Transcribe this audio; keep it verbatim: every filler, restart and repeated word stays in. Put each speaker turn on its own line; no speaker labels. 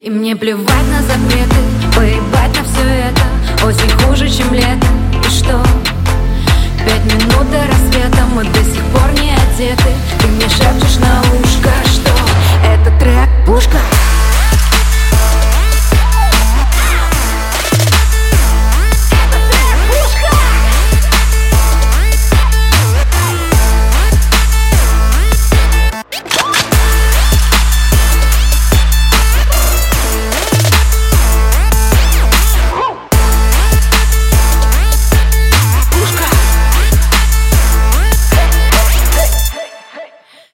И мне плевать на запреты, поебать на все это. Осень хуже, чем лето. И что? Пять минут до рассвета, мы до сих пор не одеты. Ты мне шепчешь на ушко, что это трек пушка.